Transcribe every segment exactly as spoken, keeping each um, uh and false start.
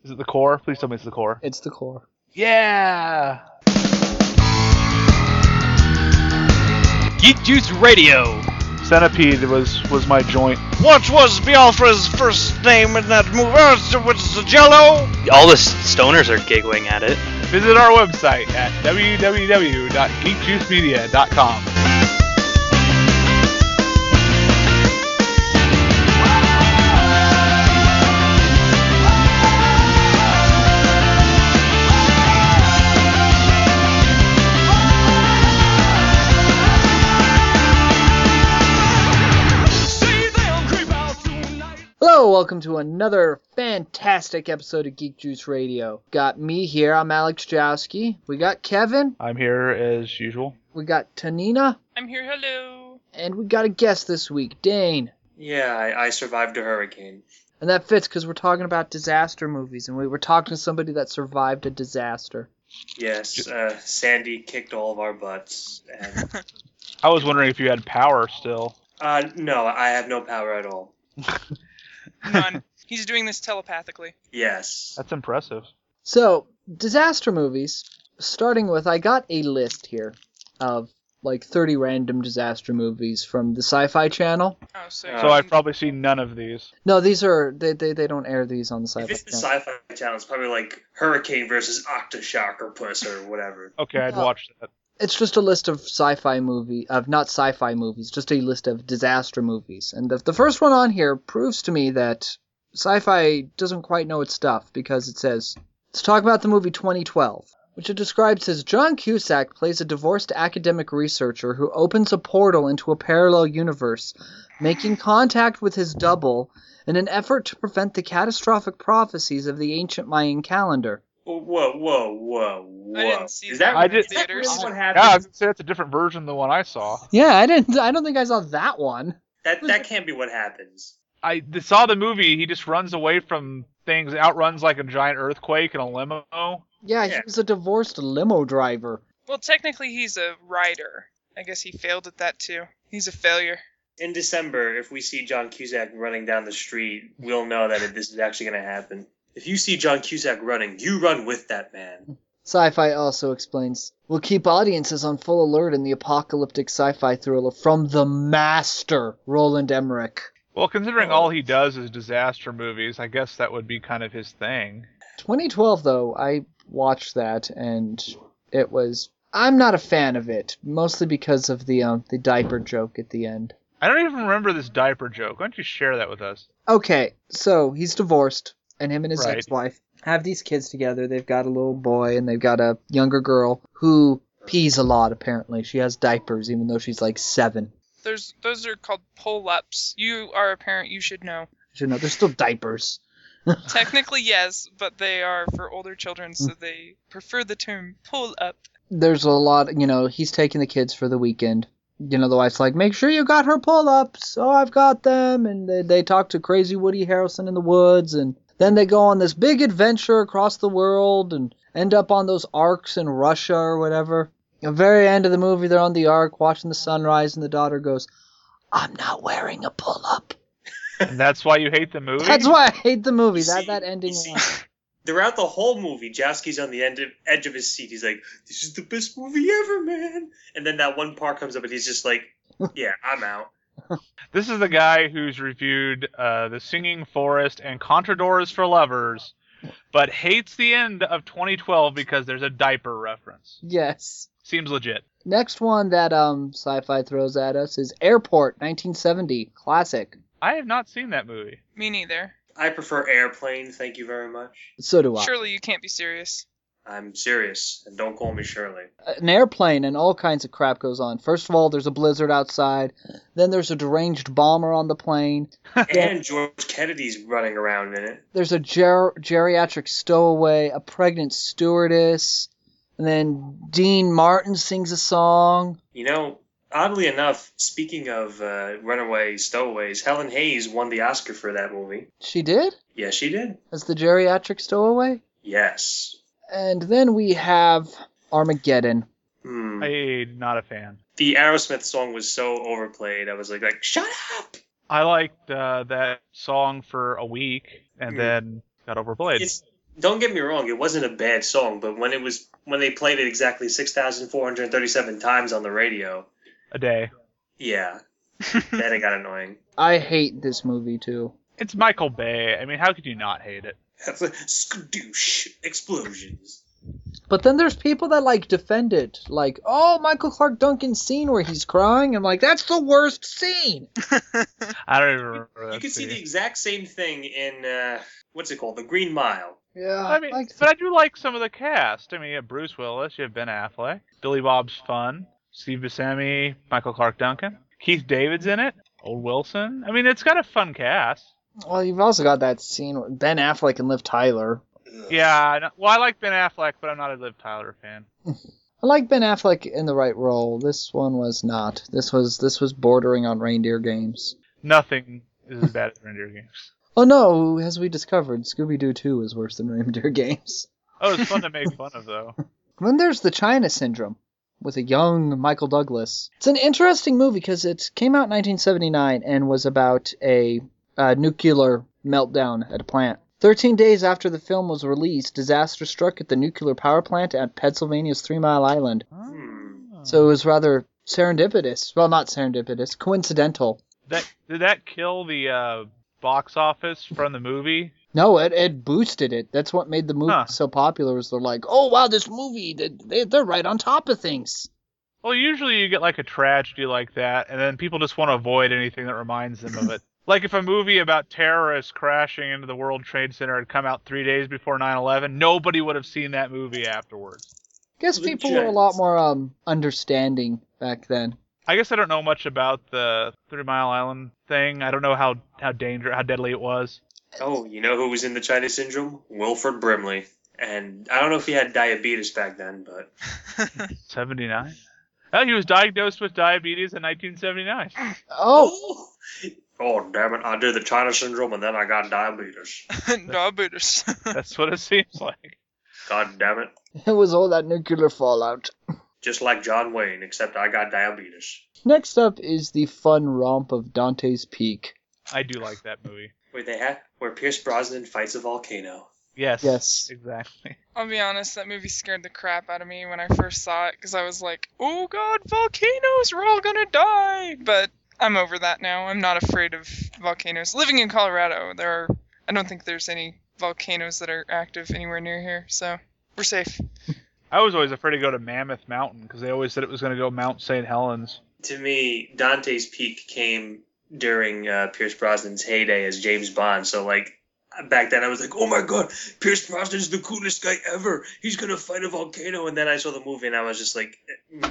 Is it the core? Please tell me it's the core. It's the core. Yeah! Geek Juice Radio. Centipede was was my joint. What was Biafra's first name in that movie? Oh, was the Jello? All the stoners are giggling at it. Visit our website at w w w dot geek juice media dot com. Hello, welcome to another fantastic episode of Geek Juice Radio. Got me here, I'm Alex Jowski. We got Kevin. I'm here as usual. We got Tanina. I'm here, hello. And we got a guest this week, Dane. Yeah, I, I survived a hurricane. And that fits because we're talking about disaster movies, and we were talking to somebody that survived a disaster. Yes, uh, Sandy kicked all of our butts. And I was wondering if you had power still. uh, no, I have no power at all. None. He's doing this telepathically. Yes. That's impressive. So, disaster movies, starting with, I got a list here of like thirty random disaster movies from the Sci-Fi Channel. Oh, so, Uh, So I've probably seen none of these. No, these are, they they, they don't air these on the Sci-Fi If it's the Channel. Sci-Fi Channel, it's probably like Hurricane versus Octoshock or Puss or whatever. Okay, I'd Oh. watch that. It's just a list of sci-fi movie, of not sci-fi movies, just a list of disaster movies. And the, the first one on here proves to me that sci-fi doesn't quite know its stuff, because it says, let's talk about the movie twenty twelve, which it describes as John Cusack plays a divorced academic researcher who opens a portal into a parallel universe, making contact with his double in an effort to prevent the catastrophic prophecies of the ancient Mayan calendar. Whoa, whoa, whoa, whoa. I didn't see is that that, I did- is that really theaters. what Yeah, I happens? was gonna say that's a different version than the one I saw. Yeah, I didn't. I don't think I saw that one. That, that can't be what happens. I saw the movie. He just runs away from things, outruns like a giant earthquake in a limo. Yeah, he Yeah. was a divorced limo driver. Well, technically he's a writer. I guess he failed at that too. He's a failure. In December, if we see John Cusack running down the street, we'll know that it, this is actually going to happen. If you see John Cusack running, you run with that man. Sci-Fi also explains, we'll keep audiences on full alert in the apocalyptic sci-fi thriller from the master, Roland Emmerich. Well, considering Oh. all he does is disaster movies, I guess that would be kind of his thing. twenty twelve, though, I watched that, and it was... I'm not a fan of it, mostly because of the um, the diaper joke at the end. I don't even remember this diaper joke. Why don't you share that with us? Okay, so he's divorced, and him and his Right. ex-wife have these kids together. They've got a little boy, and they've got a younger girl who pees a lot, apparently. She has diapers, even though she's like seven. There's those are called pull-ups. You are a parent, you should know. You know, they're still diapers. Technically, yes, but they are for older children, so they prefer the term pull-up. There's a lot, you know, he's taking the kids for the weekend. You know, the wife's like, make sure you got her pull-ups. Oh, I've got them. And they, they talk to crazy Woody Harrelson in the woods. And then they go on this big adventure across the world and end up on those arcs in Russia or whatever. At the very end of the movie, they're on the ark watching the sunrise, and the daughter goes, I'm not wearing a pull-up. And that's why you hate the movie? That's why I hate the movie. You That, see- that ending you see- line. Throughout the whole movie, Jowski's on the end of, edge of his seat. He's like, this is the best movie ever, man. And then that one part comes up and he's just like, yeah, I'm out. This is the guy who's reviewed uh, The Singing Forest and Contradors for Lovers, but hates the end of twenty twelve because there's a diaper reference. Yes. Seems legit. Next one that um Sci-Fi throws at us is Airport, nineteen seventy. Classic. I have not seen that movie. Me neither. I prefer Airplane, thank you very much. So do I. Surely you can't be serious. I'm serious, and don't call me Shirley. An airplane and all kinds of crap goes on. First of all, there's a blizzard outside. Then there's a deranged bomber on the plane. And George Kennedy's running around in it. There's a ger- geriatric stowaway, a pregnant stewardess. And then Dean Martin sings a song. You know, oddly enough, speaking of uh, runaway stowaways, Helen Hayes won the Oscar for that movie. She did? Yes, she did. As the geriatric stowaway? Yes. And then we have Armageddon. Hmm. I'm not a fan. The Aerosmith song was so overplayed. I was like, like shut up! I liked uh, that song for a week and Mm. then got overplayed. It's don't get me wrong, it wasn't a bad song, but when it was when they played it exactly six thousand four hundred thirty-seven times on the radio, A day. yeah, then it got annoying. I hate this movie too. It's Michael Bay. I mean, how could you not hate it? That's a skadoosh explosions. But then there's people that like defend it, like, oh, Michael Clark Duncan's scene where he's crying. I'm like, that's the worst scene. I don't even remember that You can see scene. the exact same thing in uh, what's it called, The Green Mile. Yeah, I mean, like, but I do like some of the cast. I mean, you have Bruce Willis, you have Ben Affleck, Billy Bob's Fun, Steve Buscemi, Michael Clark Duncan, Keith David's in it, Old Wilson. I mean, it's got a fun cast. well, you've also got that scene with Ben Affleck and Liv Tyler. Yeah, I know- well, I like Ben Affleck, but I'm not a Liv Tyler fan. I like Ben Affleck in the right role. This one was not. This was this was bordering on Reindeer Games. Nothing is as bad as Reindeer Games. Oh no, as we discovered, Scooby-Doo two is worse than Reindeer Games. Oh, it's fun to make fun of, though. Then there's the China Syndrome with a young Michael Douglas. It's an interesting movie because it came out in nineteen seventy-nine and was about a uh, nuclear meltdown at a plant. Thirteen days after the film was released, disaster struck at the nuclear power plant at Pennsylvania's Three Mile Island. Hmm. So it was rather serendipitous. Well, not serendipitous, coincidental. That did that kill the uh, box office from the movie? No, it, it boosted it. That's what made the movie Huh. so popular. Was they're like, oh wow, this movie, they, they, they're right on top of things. Well, usually you get like a tragedy like that, and then people just want to avoid anything that reminds them of it. Like if a movie about terrorists crashing into the World Trade Center had come out three days before nine eleven, nobody would have seen that movie afterwards. I guess The people were a lot Giants. more um understanding back then. I guess I don't know much about the Three Mile Island thing. I don't know how how dangerous, how deadly it was. Oh, you know who was in the China Syndrome? Wilford Brimley. And I don't know if he had diabetes back then, but seventy-nine? Oh, he was diagnosed with diabetes in nineteen seventy-nine. Oh, oh damn it! I did the China Syndrome and then I got diabetes. Diabetes. That's what it seems like. God damn it! it was all that nuclear fallout. Just like John Wayne, except I got diabetes. Next up is the fun romp of Dante's Peak. I do like that movie. Where they had where Pierce Brosnan fights a volcano. Yes. Yes. Exactly. I'll be honest, that movie scared the crap out of me when I first saw it because I was like, oh god, volcanoes, we're all gonna die. But I'm over that now. I'm not afraid of volcanoes. Living in Colorado, there are, I don't think there's any volcanoes that are active anywhere near here, so we're safe. I was always afraid to go to Mammoth Mountain because they always said it was going to go Mount Saint Helens. To me, Dante's Peak came during uh, Pierce Brosnan's heyday as James Bond. So like back then, I was like, oh my god, Pierce Brosnan's the coolest guy ever. He's gonna fight a volcano. And then I saw the movie and I was just like, no.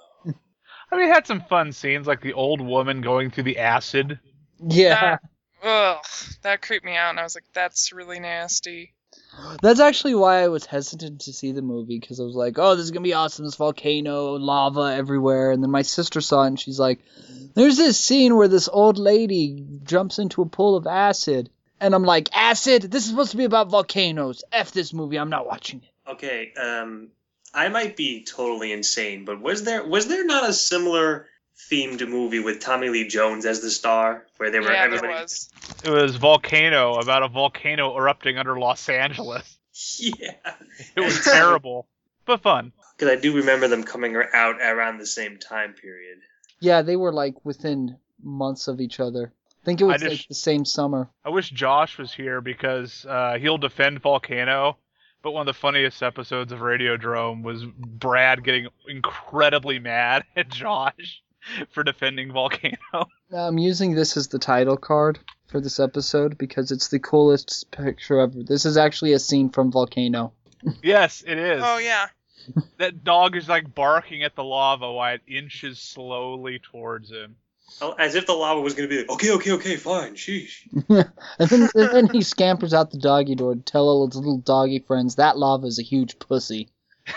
I mean, it had some fun scenes, like the old woman going through the acid. Yeah, Ugh, that creeped me out, and I was like, that's really nasty. that's actually why I was hesitant to see the movie, because I was like, oh, this is gonna be awesome, this volcano, lava everywhere. And then my sister saw it and she's like, there's this scene where this old lady jumps into a pool of acid. And I'm like, acid? This is supposed to be about volcanoes. F this movie, I'm not watching it. Okay, um, I might be totally insane, but was there was there not a similar themed movie with Tommy Lee Jones as the star, where they were Yeah, everybody? there was. It was Volcano, about a volcano erupting under Los Angeles. Yeah, It was terrible, but fun. because I do remember them coming out around the same time period. Yeah, they were like within months of each other. I think it was I just- like the same summer. I wish Josh was here because uh, he'll defend Volcano, but one of the funniest episodes of Radiodrome was Brad getting incredibly mad at Josh for defending Volcano. I'm using this as the title card for this episode because it's the coolest picture ever. This is actually a scene from Volcano. Yes, it is. Oh, yeah. That dog is like barking at the lava while it inches slowly towards him. Oh, as if the lava was going to be like, okay, okay, okay, fine, sheesh. and, then, and then he scampers out the doggy door to tell all his little doggy friends that lava is a huge pussy.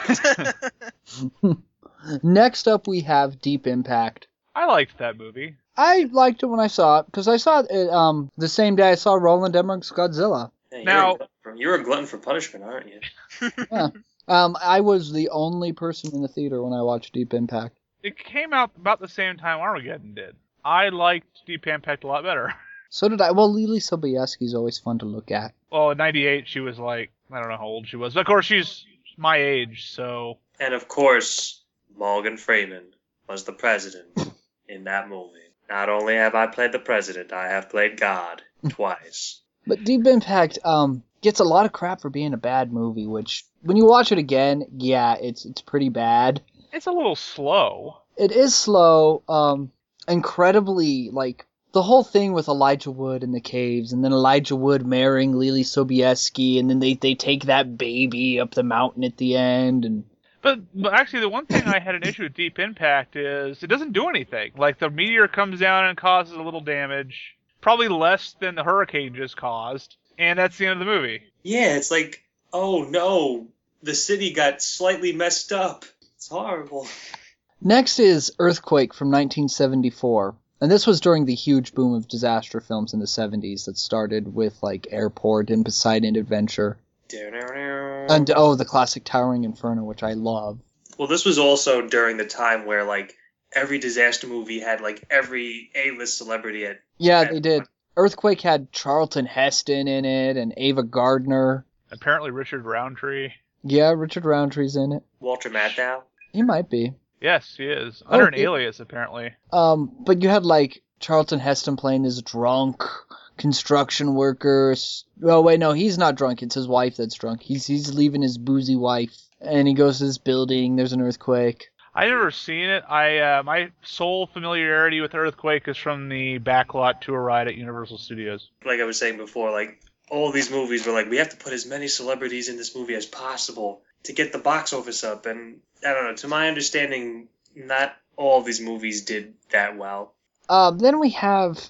Next up, we have Deep Impact. I liked that movie. I liked it when I saw it because I saw it um the same day I saw Roland Emmerich's Godzilla. Hey, Now- you're, a glutton for, you're a glutton for punishment, aren't you? Um, I was the only person in the theater when I watched Deep Impact. It came out about the same time Armageddon did. I liked Deep Impact a lot better. So did I. Well, Lily Sobieski's always fun to look at. Well, in ninety-eight, she was like I don't know how old she was. But of course, she's my age, so. And of course, Morgan Freeman was the president in that movie. Not only have I played the president, I have played God twice. But Deep Impact um gets a lot of crap for being a bad movie, which when you watch it again, yeah, it's it's pretty bad. It's a little slow. It is slow, um, incredibly, like, the whole thing with Elijah Wood in the caves, and then Elijah Wood marrying Lily Sobieski, and then they, they take that baby up the mountain at the end, and... But, but actually, the one thing I had an issue with Deep Impact is it doesn't do anything. Like, the meteor comes down and causes a little damage, probably less than the hurricane just caused, and that's the end of the movie. Yeah, it's like, oh no, the city got slightly messed up. It's horrible. Next is Earthquake from nineteen seventy-four. And this was during the huge boom of disaster films in the seventies that started with, like, Airport and Poseidon Adventure. And, oh, the classic Towering Inferno, which I love. Well, this was also during the time where, like, every disaster movie had, like, every A-list celebrity at... Yeah, at they did. Earthquake had Charlton Heston in it and Ava Gardner. Apparently Richard Roundtree. Yeah, Richard Roundtree's in it. Walter Matthau. He might be. Yes, he is. Under Oh, an he- alias, apparently. Um, but you had, like, Charlton Heston playing this drunk construction worker. S- Oh, wait, no, he's not drunk. It's his wife that's drunk. He's he's leaving his boozy wife, and he goes to this building. There's an earthquake. I've never seen it. I uh, my sole familiarity with Earthquake is from the backlot tour ride at Universal Studios. Like I was saying before, like, all these movies were like, we have to put as many celebrities in this movie as possible to get the box office up. And, I don't know, to my understanding, not all these movies did that well. Um, then we have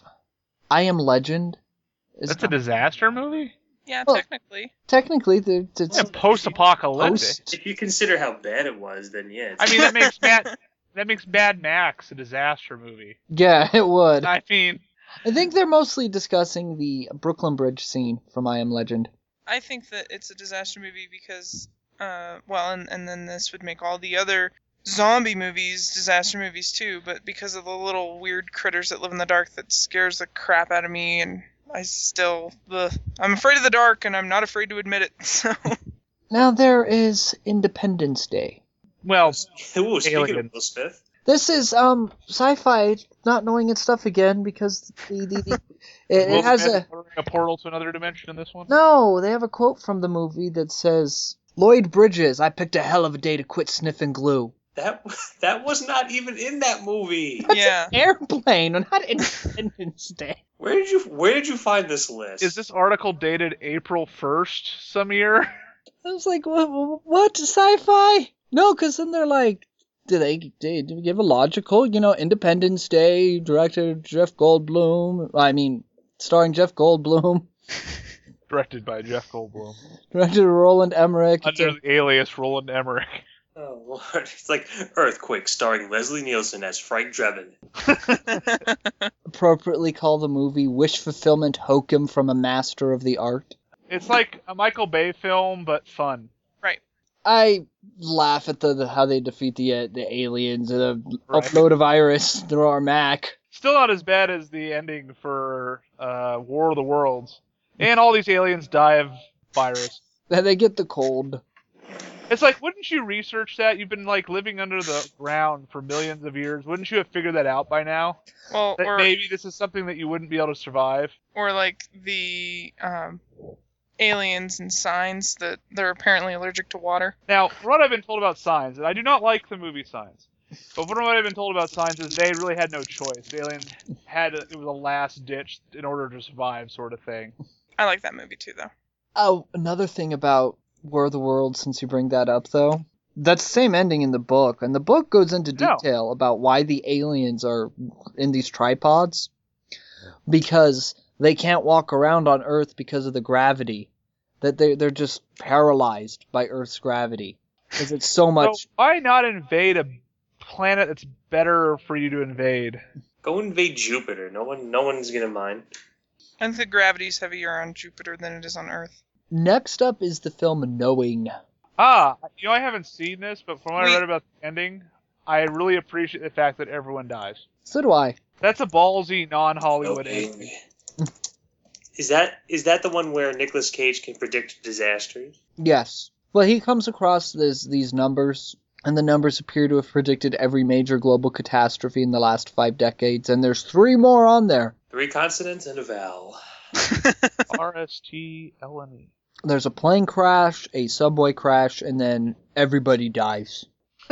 I Am Legend. It's That's a disaster movie? Yeah, Well- technically. technically the it's Yeah, post-apocalyptic. post. If you consider how bad it was, then yeah. It's, I mean, that makes Mad, that makes Mad Max a disaster movie. Yeah, it would. I mean, I think they're mostly discussing the Brooklyn Bridge scene from I Am Legend. I think that it's a disaster movie because, uh, well, and, and then this would make all the other zombie movies disaster movies too, but because of the little weird critters that live in the dark that scares the crap out of me, and I still, ugh, I'm afraid of the dark, and I'm not afraid to admit it, so... Now there is Independence Day. well, Ooh, speaking Alien. of Will Smith, This is um sci-fi not knowing its stuff again because the the, the it, Will it has Smith a ordering a portal to another dimension in this one? no. They have a quote from the movie that says, "Lloyd Bridges, I picked a hell of a day to quit sniffing glue." that that was not even in that movie. Yeah. Airplane, not Independence Day. Where did you Where did you find this list? Is this article dated April first some year? I was like, what? What sci-fi? No, because then they're like, do they, they do they give a logical, you know, Independence Day, director Jeff Goldblum. I mean, starring Jeff Goldblum, Directed by Jeff Goldblum. director Roland Emmerich. It's Under a- the alias Roland Emmerich. Oh Lord! It's like Earthquake, starring Leslie Nielsen as Frank Drebin. appropriately call the movie Wish Fulfillment Hokum from a Master of the Art. It's like a Michael Bay film, but fun. I laugh at the, the how they defeat the uh, the aliens and uh, Right. upload a virus through our Mac. Still not as bad as the ending for uh, War of the Worlds. And all these aliens die of virus. Then they get the cold. It's like, wouldn't you research that? You've been like living under the ground for millions of years. Wouldn't you have figured that out by now? Well, That or, maybe this is something that you wouldn't be able to survive. or like the um, aliens and Signs that they're apparently allergic to water. Now, from what I've been told about Signs, and I do not like the movie Signs, but from what I've been told about Signs is they really had no choice. The aliens had, it was a last ditch in order to survive sort of thing. I like that movie too, though. Oh, another thing about War of the Worlds, since you bring that up, though. That's the same ending in the book, and the book goes into No. detail about why the aliens are in these tripods. Because they can't walk around on Earth because of the gravity. That they they're just paralyzed by Earth's gravity. Because it's so much... So why not invade a planet that's better for you to invade? Go invade Jupiter. No one, no one's gonna mind. I think the gravity's heavier on Jupiter than it is on Earth. Next up is the film Knowing. Ah, you know, I haven't seen this, but from what We- I read about the ending, I really appreciate the fact that everyone dies. So do I. That's a ballsy non-Hollywood ending. Knowing Is that is that the one where Nicolas Cage can predict disasters? Yes. Well, he comes across this, these numbers, and the numbers appear to have predicted every major global catastrophe in the last five decades, and there's three more on there. Three consonants and a vowel. R S T L N E. There's a plane crash, a subway crash, and then everybody dies.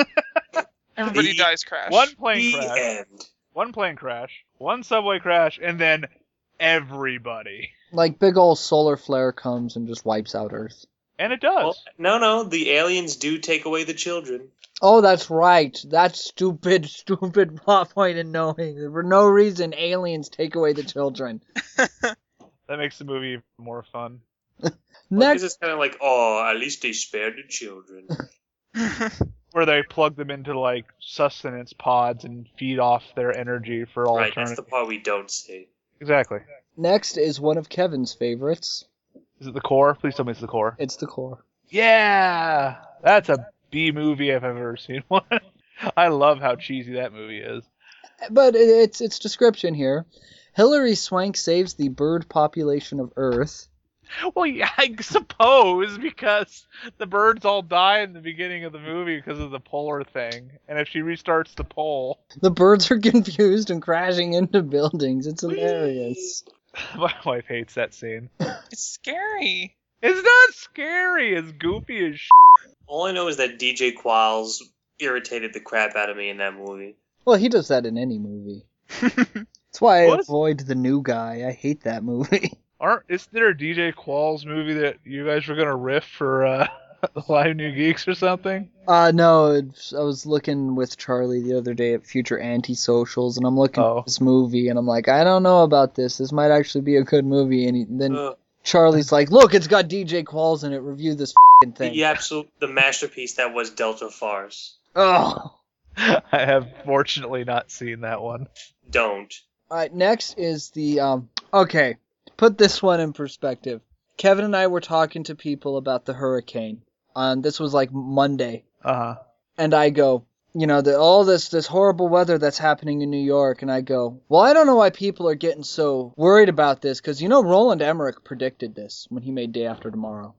Everybody The- dies crash. One plane The crash. end. One plane crash. One subway crash, and then everybody. Like, big ol' solar flare comes and just wipes out Earth. And it does. Well, no, no, the aliens do take away the children. Oh, that's right. That stupid, stupid plot point in knowing. For no reason, aliens take away the children. That makes the movie even more fun. Well, Next, 'cause it's kind of like, oh, at least they spared the children. Where they plug them into like sustenance pods and feed off their energy for all Right, that's eternity. the part we don't see. Exactly. next is one of Kevin's favorites. Is it the core? Please tell me it's the core. It's The Core. Yeah, that's a B movie if I've ever seen one. I love how cheesy that movie is. But it- it's its description here. Hilary Swank saves the bird population of Earth. Well, yeah, I suppose because the birds all die in the beginning of the movie because of the polar thing, and if she restarts the pole, The birds are confused and crashing into buildings. It's hilarious. my wife hates that scene. It's scary. It's not scary. It's goofy as sh**. All I know is that D J Qualls irritated the crap out of me in that movie. Well, he does that in any movie. That's why I What? avoid The New Guy. I hate that movie. Aren't is there a D J Qualls movie that you guys were gonna riff for uh, Live New Geeks or something? Uh, no, it's, I was looking with Charlie the other day at Future Antisocials, and I'm looking Oh. at this movie, and I'm like, I don't know about this. This might actually be a good movie. And he, then Uh, Charlie's like, look, it's got D J Qualls in it. Review this fing thing. the absolute, the masterpiece that was Delta Farce. Oh. I have fortunately not seen that one. Don't. All right, next is the um. Okay, put this one in perspective. Kevin and I were talking to people about the hurricane. Um, this was like Monday, Uh huh. and I go, you know, the, all this this horrible weather that's happening in New York, and I go, well, I don't know why people are getting so worried about this, because you know Roland Emmerich predicted this when he made Day After Tomorrow.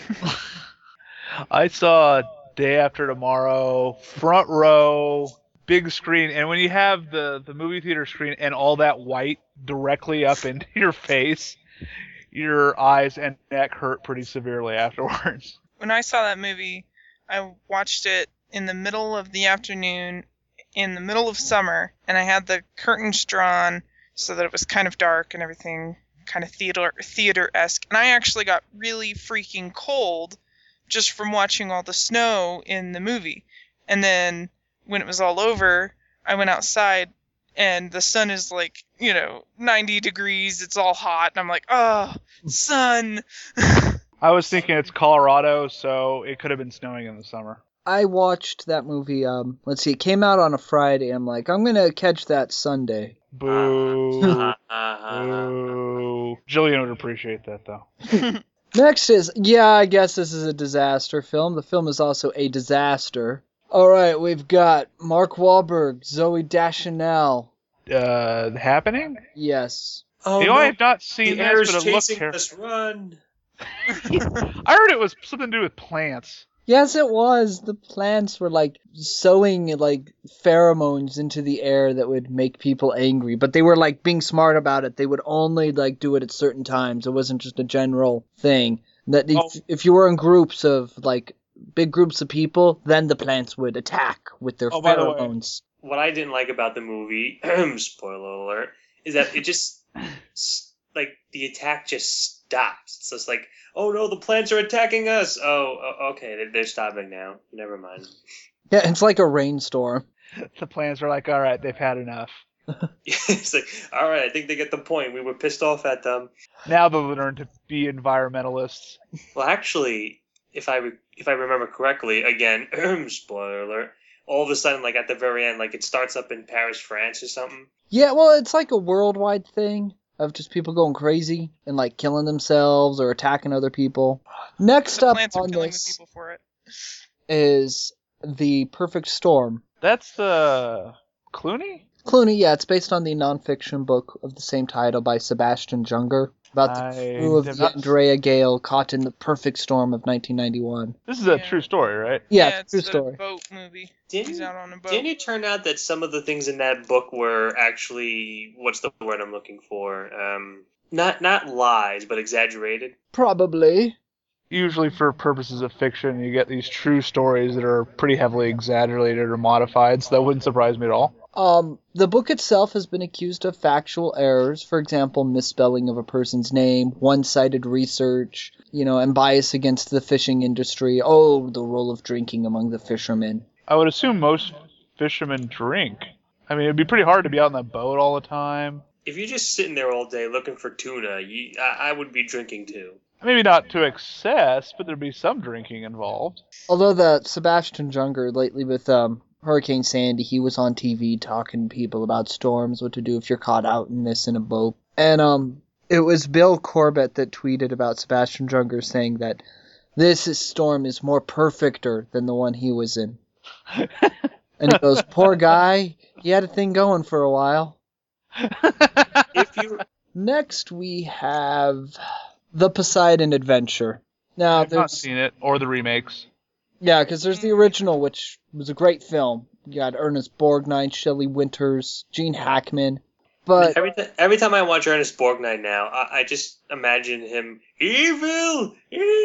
I saw Day After Tomorrow, front row, big screen, and when you have the, the movie theater screen and all that white directly up into your face, your eyes and neck hurt pretty severely afterwards. When I saw that movie, I watched it in the middle of the afternoon, in the middle of summer, and I had the curtains drawn so that it was kind of dark and everything kind of theater theater-esque. And I actually got really freaking cold just from watching all the snow in the movie. And then when it was all over, I went outside and the sun is like, you know, ninety degrees. It's all hot. And I'm like, oh, sun. I was thinking it's Colorado, so it could have been snowing in the summer. I watched that movie. Um, let's see, it came out on a Friday. I'm like, I'm gonna catch that Sunday. Boo. Uh, uh, Boo. Jillian would appreciate that, though. Next is, yeah, I guess this is a disaster film. The film is also a disaster. All right, we've got Mark Wahlberg, Zoe Deschanel. Uh, happening? Yes. oh, you know, no. I have not seen The air this, is but it looked chasing terrible. us. Run. I heard it was something to do with plants. Yes, it was. The plants were like sowing like pheromones into the air that would make people angry, but they were like being smart about it. They would only like do it at certain times. It wasn't just a general thing. That if, Oh. if you were in groups of like big groups of people, then the plants would attack with their Oh, by the way. pheromones. What I didn't like about the movie, spoiler alert, is that it just, s- like, the attack just stops. It's just like, oh no, the plants are attacking us. Oh, o- okay, they're, they're stopping now. Never mind. Yeah, it's like a rainstorm. The plants were like, all right, they've had enough. It's like, all right, I think they get the point. We were pissed off at them. Now they'll learn to be environmentalists. Well, actually, if I re- if I remember correctly, again, spoiler alert. All of a sudden, like at the very end, like it starts up in Paris, France, or something. Yeah, well, it's like a worldwide thing of just people going crazy and like killing themselves or attacking other people. Next The up plants are on killing the this people for it. is The Perfect Storm. That's the Clooney? Clooney, yeah, it's based on the nonfiction book of the same title by Sebastian Junger. about the I crew of have the not- Andrea Gale caught in the perfect storm of nineteen ninety-one. This is a Yeah. true story, right? Yeah, yeah, it's it's a true the story. boat movie. Didn't, He's out on a boat. didn't it turn out that some of the things in that book were actually, what's the word I'm looking for? Um, not not lies, but exaggerated. Probably. Usually for purposes of fiction, you get these true stories that are pretty heavily exaggerated or modified, so that wouldn't surprise me at all. Um, the book itself has been accused of factual errors, for example, misspelling of a person's name, one-sided research, you know, and bias against the fishing industry. Oh, the role of drinking among the fishermen. I would assume most fishermen drink. I mean, it'd be pretty hard to be out on the boat all the time. If you're just sitting there all day looking for tuna, you, I, I would be drinking too. Maybe not to excess, but there'd be some drinking involved. Although the Sebastian Junger lately with um, Hurricane Sandy, he was on T V talking to people about storms, what to do if you're caught out in this in a boat. And um, it was Bill Corbett that tweeted about Sebastian Junger saying that this is- storm is more perfecter than the one he was in. And he goes, poor guy, he had a thing going for a while. If you Next we have The Poseidon Adventure. Now, I've not there's seen it, or the remakes. yeah, because there's the original, which was a great film. You got Ernest Borgnine, Shelley Winters, Gene Hackman. But every th- every time I watch Ernest Borgnine now, I, I just imagine him evil,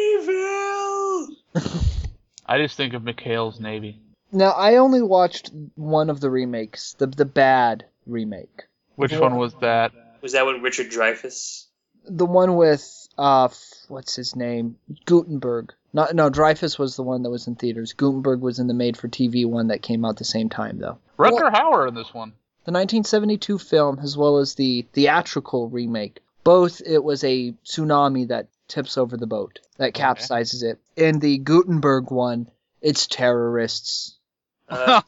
evil. I just think of McHale's Navy. now I only watched one of the remakes, the the bad remake, Which Yeah. one was that? Was that with Richard Dreyfuss? the one with uh, f- what's his name, Gutenberg. Not no, Dreyfus was the one that was in theaters. Gutenberg was in the made-for-T V one that came out the same time though. Rutger Hauer in this one. The nineteen seventy-two film, as well as the theatrical remake, both it was a tsunami that tips over the boat, that capsizes it. In the Gutenberg one, it's terrorists. Uh,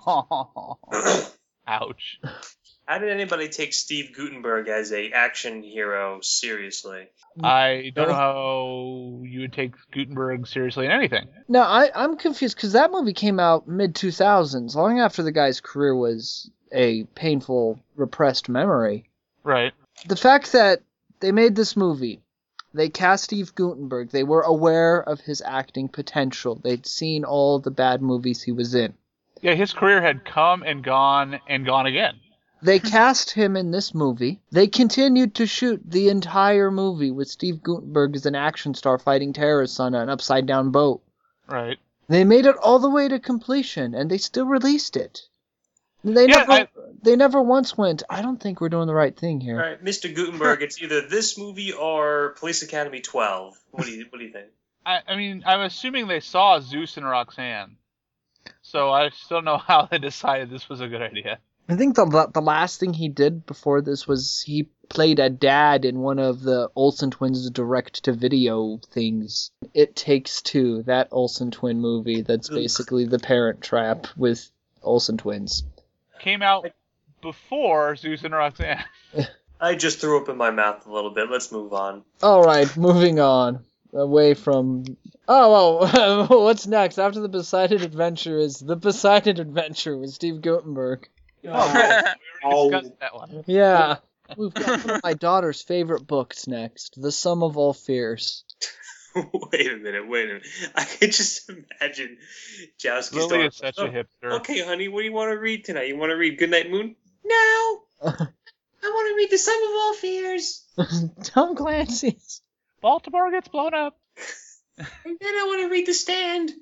Ouch. how did anybody take Steve Gutenberg as a action hero seriously? I don't know how you would take Gutenberg seriously in anything. Now, I, I'm confused because that movie came out mid two thousands, long after the guy's career was a painful, repressed memory. Right. The fact that they made this movie, they cast Steve Gutenberg, they were aware of his acting potential. They'd seen all the bad movies he was in. Yeah, his career had come and gone and gone again. They cast him in this movie. They continued to shoot the entire movie with Steve Gutenberg as an action star fighting terrorists on an upside-down boat. Right. They made it all the way to completion, and they still released it. They Yeah, never, I- they never once went, I don't think we're doing the right thing All here. right, Mister Gutenberg, it's either this movie or Police Academy twelve. What do you What do you think? I, I mean, I'm assuming they saw Zeus and Roxanne. So I still don't know how they decided this was a good idea. I think the the last thing he did before this was he played a dad in one of the Olsen twins direct-to-video things. It Takes Two, that Olsen twin movie that's basically The Parent Trap with Olsen twins. Came out before Zeus and Roxanne. I just threw up in my mouth a little bit. Let's move on. All right, moving on. Away from... Oh, oh, what's next? After the Poseidon Adventure is The Poseidon Adventure with Steve Gutenberg. Oh, we already Oh. discussed that one. Yeah. We've got one of my daughter's favorite books next, The Sum of All Fears. Wait a minute, wait a minute. I can just imagine Jowski's Lily daughter. is such a hipster. Okay, honey, what do you want to read tonight? You want to read Goodnight Moon? No! I want to read The Sum of All Fears. Tom Clancy's. Baltimore gets blown up. And then I want to read The Stand.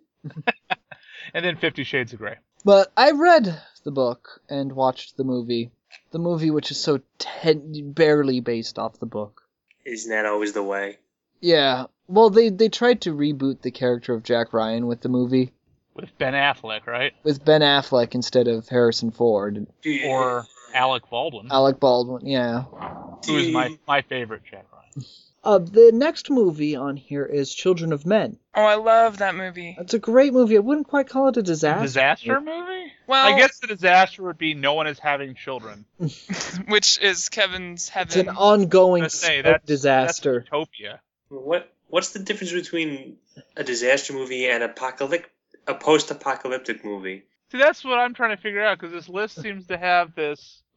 And then Fifty Shades of Grey. But I read the book and watched the movie. The movie which is so ten- barely based off the book. Isn't that always the way? Yeah. Well, they, they tried to reboot the character of Jack Ryan with the movie, With Ben Affleck, right? with Ben Affleck instead of Harrison Ford. Do you- Or Alec Baldwin, Alec Baldwin, yeah. who is my, my favorite Jack Ryan. Uh, the next movie on here is Children of Men. Oh, I love that movie. It's a great movie. I wouldn't quite call it a disaster. Disaster movie? Well, I guess the disaster would be no one is having children. which is Kevin's heaven. It's an ongoing Let's say smoke that's disaster. That's utopia. What What's the difference between a disaster movie and apocalyptic, a post-apocalyptic movie? See, that's what I'm trying to figure out, because this list seems to have this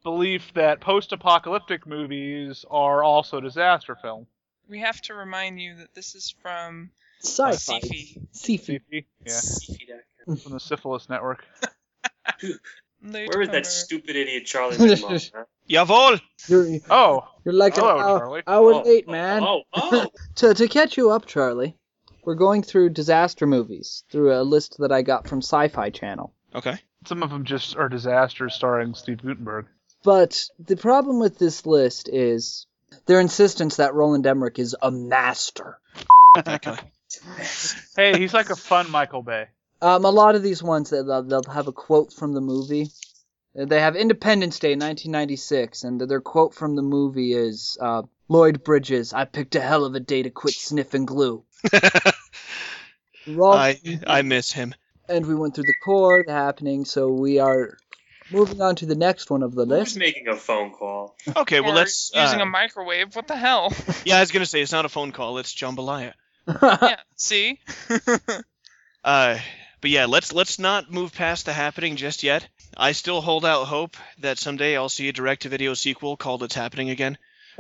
belief that post-apocalyptic movies are also disaster film. We have to remind you that this is from Sci-fi. Sci-fi. Sci-fi. Sci-fi? Yeah, Sci-fi. from the Syphilis Network. Where is that stupid idiot Charlie McMahon? Huh? Jawohl! You're, Oh, you're like hello, an hour, Charlie. hour Oh, late, oh, man. Oh, oh. To, to catch you up, Charlie, we're going through disaster movies through a list that I got from Sci-Fi Channel. Okay. Some of them just are disasters starring Steve Gutenberg. But the problem with this list is their insistence that Roland Emmerich is a master. That guy. Hey, he's like a fun Michael Bay. Um, a lot of these ones, they'll, they'll have a quote from the movie. They have Independence Day, nineteen ninety-six, and their quote from the movie is, uh, Lloyd Bridges, I picked a hell of a day to quit sniffing glue. Wrong. I I miss him. And we went through the core, the happening, so we are moving on to the next one of the Who's list. making a phone call? Okay, well Or let's. using uh, a microwave. What the hell? Yeah, I was gonna say it's not a phone call. It's jambalaya. Yeah. See? Uh, but yeah, let's let's not move past the happening just yet. I still hold out hope that someday I'll see a direct-to-video sequel called It's Happening Again.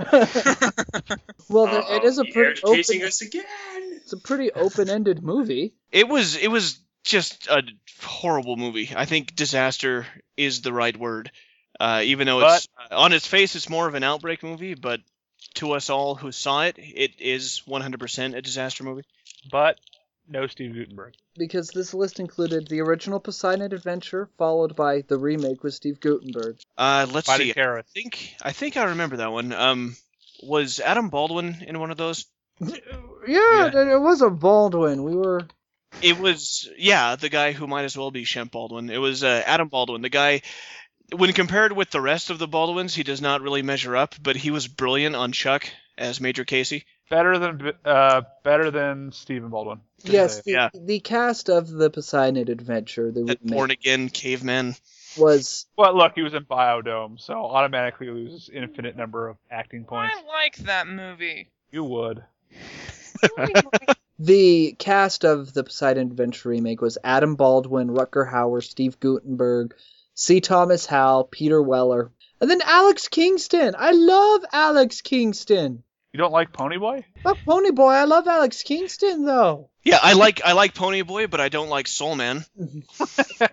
Well, there, it is a Uh-oh, the air's pretty chasing open, us again. it's a pretty open-ended movie. It was it was just a horrible movie. I think disaster is the right word. Uh, even though it's uh, on its face, it's more of an outbreak movie, but to us all who saw it, it is one hundred percent a disaster movie. But no Steve Gutenberg. Because this list included the original Poseidon Adventure, followed by the remake with Steve Gutenberg. Uh, let's Spotted see. I Carrot. think I think I remember that one. Um, was Adam Baldwin in one of those? Yeah, Yeah. there was a Baldwin. We were... It was, yeah, the guy who might as well be Shemp Baldwin. It was uh, Adam Baldwin, the guy. When compared with the rest of the Baldwins, he does not really measure up, but he was brilliant on Chuck as Major Casey. Better than uh, better than Stephen Baldwin. Just Yes, say. the, Yeah. the cast of the Poseidon Adventure, the That remake, born again caveman. was... Well, look, he was in Biodome, so automatically loses infinite number of acting points. I like that movie. You would. The cast of the Poseidon Adventure remake was Adam Baldwin, Rutger Hauer, Steve Gutenberg, C. Thomas Howell, Peter Weller, and then Alex Kingston. I love Alex Kingston. You don't like Ponyboy? Fuck Ponyboy, I love Alex Kingston though. Yeah, I like I like Ponyboy, but I don't like Soul Man. Uh,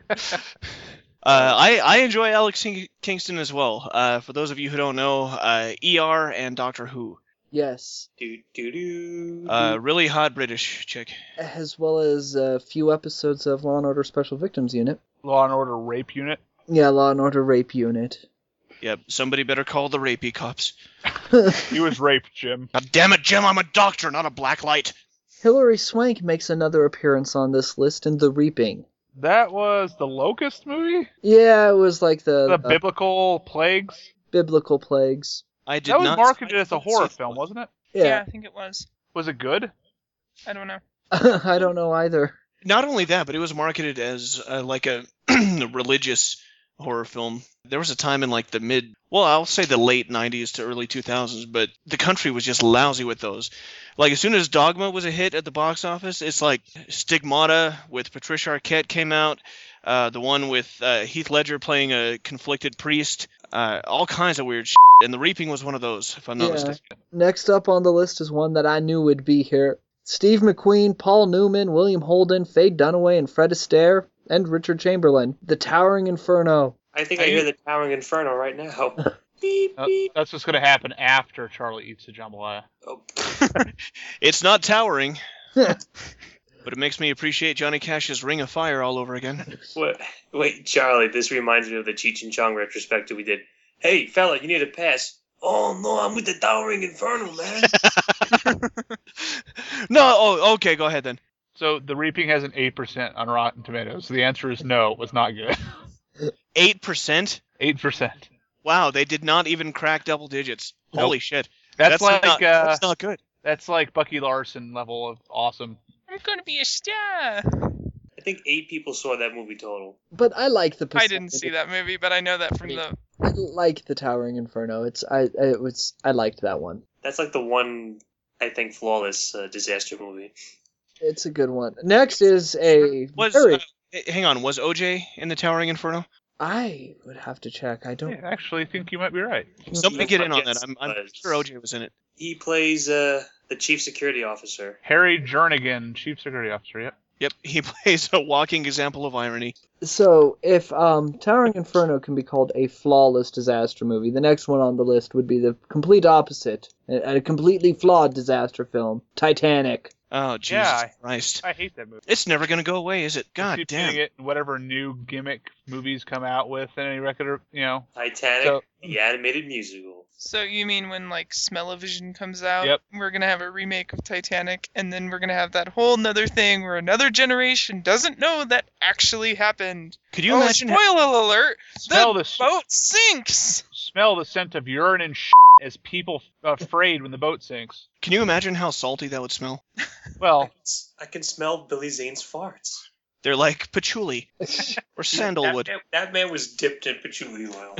I, I enjoy Alex King- Kingston as well. Uh, for those of you who don't know, uh, E R and Doctor Who. Yes, Do do do. Uh, really hot British chick. as well as a few episodes of Law and Order Special Victims Unit. Law and Order Rape Unit. Yeah, Law and Order Rape Unit. Yep, somebody better call the rapey cops. He was raped, Jim. God damn it, Jim, I'm a doctor, not a black light. Hilary Swank makes another appearance on this list in The Reaping. That was the Locust movie? Yeah, it was like the, The uh, biblical plagues? biblical plagues. I did That was not. marketed as a I didn't horror see film, that. wasn't it? Yeah, Yeah, I think it was. Was it good? I don't know. I don't know either. Not only that, but it was marketed as uh, like a religious horror film. There was a time in like the mid, well, I'll say the late nineties to early two thousands, but the country was just lousy with those. Like as soon as Dogma was a hit at the box office, it's like Stigmata with Patricia Arquette came out, uh, the one with uh, Heath Ledger playing a conflicted priest, uh, all kinds of weird shit. And The Reaping was one of those, if I'm not Yeah. mistaken. Next up on the list is one that I knew would be here. Steve McQueen, Paul Newman, William Holden, Faye Dunaway, and Fred Astaire, and Richard Chamberlain. The Towering Inferno. I think I hear the Towering Inferno right now. Beep Uh, beep. that's what's going to happen after Charlie eats the jambalaya. Oh. It's not towering, but it makes me appreciate Johnny Cash's Ring of Fire all over again. Wait, wait, Charlie, this reminds me of the Cheech and Chong retrospective we did. Hey, fella, you need a pass. Oh, no, I'm with the Towering Inferno, man. No, oh, okay, go ahead then. So The Reaping has an eight percent on Rotten Tomatoes. So the answer is no, it was not good. eight percent? eight percent. Wow, they did not even crack double digits. Holy shit. That's, like not, uh, that's not good. that's like Bucky Larson level of awesome. I'm gonna be a star. I think eight people saw that movie total. But I like the. I didn't see that movie, but I know that from the. I like the Towering Inferno. It's I it was I liked that one. That's like the one, I think, flawless uh, disaster movie. It's a good one. Next is a Was very uh, h- hang on, was O J in the Towering Inferno? I would have to check. I don't. Yeah, I actually think you might be right. Somebody get in on that. Yes, I'm, I'm but- sure O J was in it. He plays uh, the chief security officer. Harry Jernigan, Chief Security Officer, yep. Yep, he plays a walking example of irony. So, if um, Towering Inferno can be called a flawless disaster movie, the next one on the list would be the complete opposite, a, a completely flawed disaster film, Titanic. Oh, Jesus Yeah, I- Christ. I hate that movie. It's never going to go away, is it? God Keep damn. seeing it in whatever new gimmick movies come out with, and any record, you know. Titanic, So- the animated musical. So you mean when like Smell-O-Vision comes out, Yep. we're gonna have a remake of Titanic, and then we're gonna have that whole nother thing where another generation doesn't know that actually happened. Could you oh, imagine? spoiler alert! Smell the the s- boat sinks. Smell the scent of urine and shit as people f- afraid when the boat sinks. Can you imagine how salty that would smell? Well, I can smell Billy Zane's farts. They're like patchouli or sandalwood. That man, that man was dipped in patchouli oil.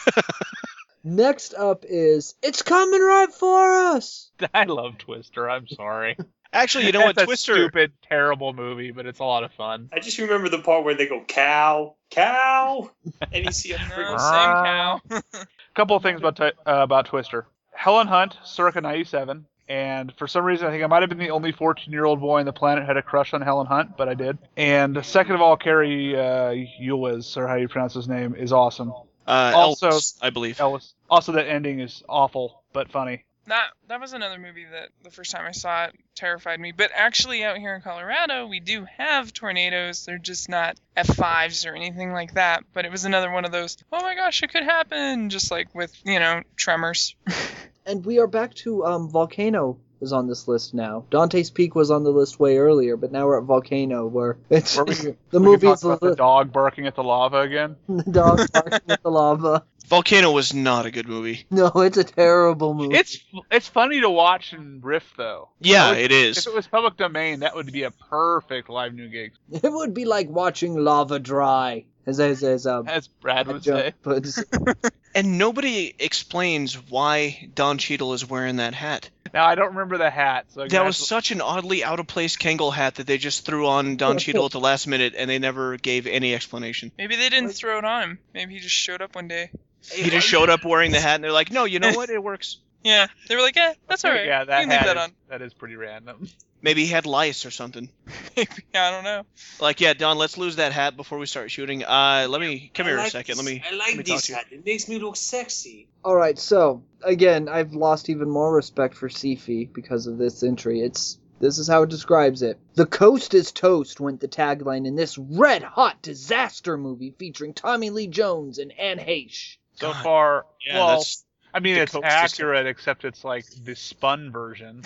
Next up is It's Coming Right For Us! I love Twister. I'm sorry. Actually, you know what? That's a Twister. stupid, terrible movie, but it's a lot of fun. I just remember the part where they go cow, cow, and you see a No, freaking same cow. Couple of things about t- uh, about Twister. Helen Hunt, circa ninety-seven, and for some reason I think I might have been the only fourteen-year-old boy on the planet who had a crush on Helen Hunt, but I did. And second of all, Carrie uh, Elwes, or how you pronounce his name, is awesome. Uh, Also- Elvis, I believe. Ellis. Also, that ending is awful, but funny. That that was another movie that the first time I saw it terrified me. But actually, out here in Colorado, we do have tornadoes. They're just not F fives or anything like that. But it was another one of those, oh my gosh, it could happen, just like with, you know, tremors. And we are back to um, Volcano is on this list now. Dante's Peak was on the list way earlier, but now we're at Volcano, where it's Where we- the We can movie's talk about the dog barking at the lava again. the dog barking at the lava. Volcano was not a good movie. No, it's a terrible movie. It's it's funny to watch and riff though. Yeah, If it If is. it was public domain, that would be a perfect live new gig, It would be like watching lava dry, as as as um. as Brad would Joe say. puts- And nobody explains why Don Cheadle is wearing that hat. Now I don't remember the hat, so That was such an oddly out of place Kangol hat that they just threw on Don Cheadle at the last minute, and they never gave any explanation. Maybe they didn't throw it on him. Maybe he just showed up one day. He just showed up wearing the hat, and they're like, "No, you know what? It works." Yeah, they were like, eh, that's alright. Yeah, that you can leave hat that is, on. that is pretty random. Maybe he had lice or something. Maybe, I don't know. Like, yeah, Don, let's lose that hat before we start shooting. Uh, let me come I here like a second. this- Let me. I let me like talk this to you. hat. It makes me look sexy. All right, so again, I've lost even more respect for Sifi because of this entry. It's this is how it describes it. The coast is toast went the tagline in this red-hot disaster movie featuring Tommy Lee Jones and Anne Heche. So God. far, Yeah, well, that's I mean, the it's Coke system. accurate, except it's like the spun version.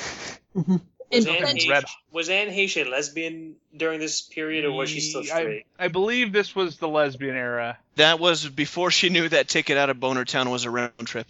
Was In- Anne, Red Heche, Hot. was Anne Heche a lesbian during this period, or was she still I, straight? I believe this was the lesbian era. that was before she knew that Ticket Out of Boner Town was a round trip.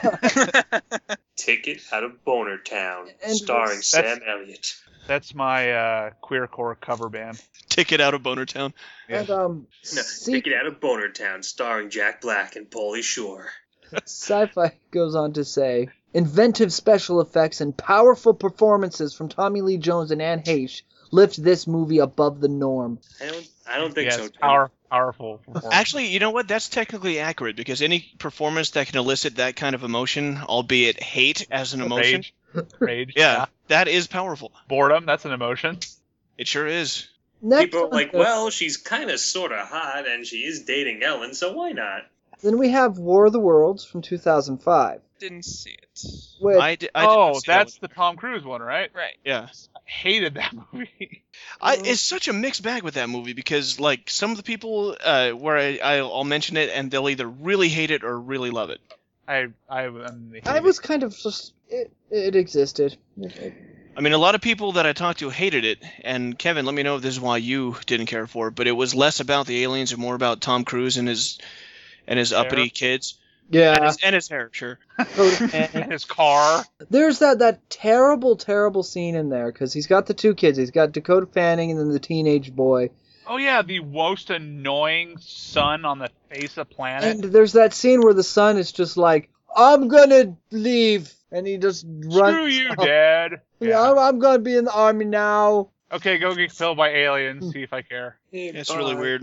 Ticket Out of Boner Town, And- starring That's- Sam Elliott. That's my uh, queercore cover band. Ticket Out of Boner Town. And um, No, Sci- Ticket Out of Boner Town, starring Jack Black and Pauly Shore. Sci-Fi goes on to say, inventive special effects and powerful performances from Tommy Lee Jones and Anne Heche lift this movie above the norm. I don't, I don't think Yes, so. Tim. power, powerful. performance. Actually, you know what? That's technically accurate because any performance that can elicit that kind of emotion, albeit hate as an emotion, Rage. Rage. yeah, that is powerful. Boredom, that's an emotion. It sure is. Next People are on like, the- well, she's kind of sort of hot, and she is dating Ellen, so why not? Then we have War of the Worlds from two thousand five. Didn't see it. Which, I, di- I did Oh, not see that that's one. the Tom Cruise one, right? Right. Yeah. I hated that movie. I, it's such a mixed bag with that movie because, like, some of the people uh, where I, I'll mention it and they'll either really hate it or really love it. I I, um, I was kind of just it, it existed. It- I mean, a lot of people that I talked to hated it, and Kevin, let me know if this is why you didn't care for it. But it was less about the aliens and more about Tom Cruise and his and his uppity Hair. kids and yeah. his, and his hair. Sure. His car. There's that that terrible terrible scene in there because he's got the two kids. He's got Dakota Fanning and then the teenage boy. Oh yeah, the most annoying son on the face of planet. And there's that scene where the son is just like, "I'm gonna leave," and he just runs. Screw you, off. Dad. Yeah, I'm, I'm gonna be in the army now. Okay, go get killed by aliens. See if I care. It's really weird.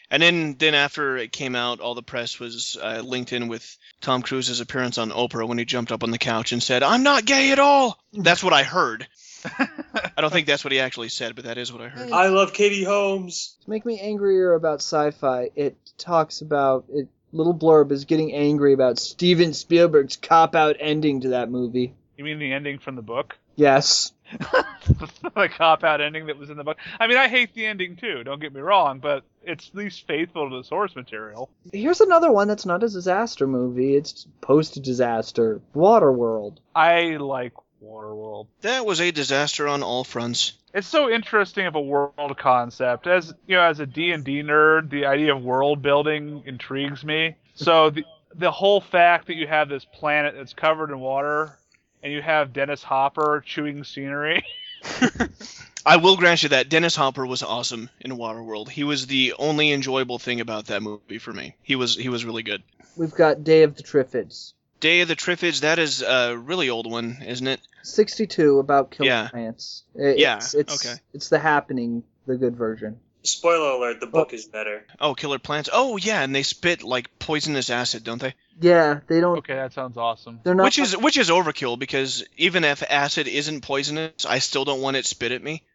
And then, then after it came out, all the press was uh, linked in with Tom Cruise's appearance on Oprah when he jumped up on the couch and said, "I'm not gay at all." That's what I heard. I don't think that's what he actually said, but that is what I heard. I love Katie Holmes. To make me angrier about sci-fi, it talks about it. Little blurb is getting angry about Steven Spielberg's cop-out ending to that movie. You mean the ending from the book? Yes. The cop-out ending that was in the book. I mean, I hate the ending too, don't get me wrong, but it's at least faithful to the source material. Here's another one that's not a disaster movie. It's post-disaster. Waterworld. I like Waterworld. That was a disaster on all fronts. It's so interesting of a world concept. As you know, as a D and D nerd, the idea of world building intrigues me. So the the whole fact that you have this planet that's covered in water, and you have Dennis Hopper chewing scenery. I will grant you that Dennis Hopper was awesome in Waterworld. He was the only enjoyable thing about that movie for me. He was he was really good. We've got Day of the Triffids. Day of the Triffids, that is a really old one, isn't it? sixty-two, about killer Yeah. plants. It, Yeah, It's, it's, okay. It's The Happening, the good version. Spoiler alert, the book is better. Oh, Killer Plants. Oh, yeah, and they spit like poisonous acid, don't they? Yeah, they don't. Okay, that sounds awesome. They're not. Which is which is overkill, because even if acid isn't poisonous, I still don't want it spit at me.